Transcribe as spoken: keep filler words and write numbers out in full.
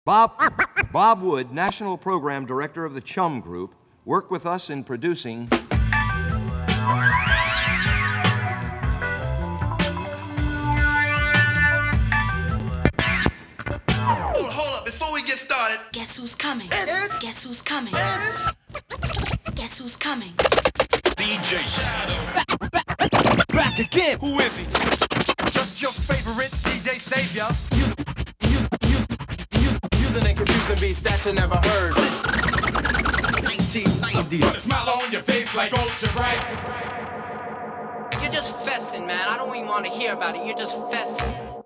Bob, Bob Wood, National Program Director of the Chum Group, worked with us in producing... Oh, hold up, before we get started... Guess who's coming? It's... Guess who's coming? It's... Guess who's coming? D J Shadow. Back, back, back, back again. Who is he? Just your favorite D J savior. Use, use, use, use, using and confusing beats that you never heard. nineteen ninety. Put a smile on your face like ultra bright. You're just fessing, man. I don't even want to hear about it. You're just fessing.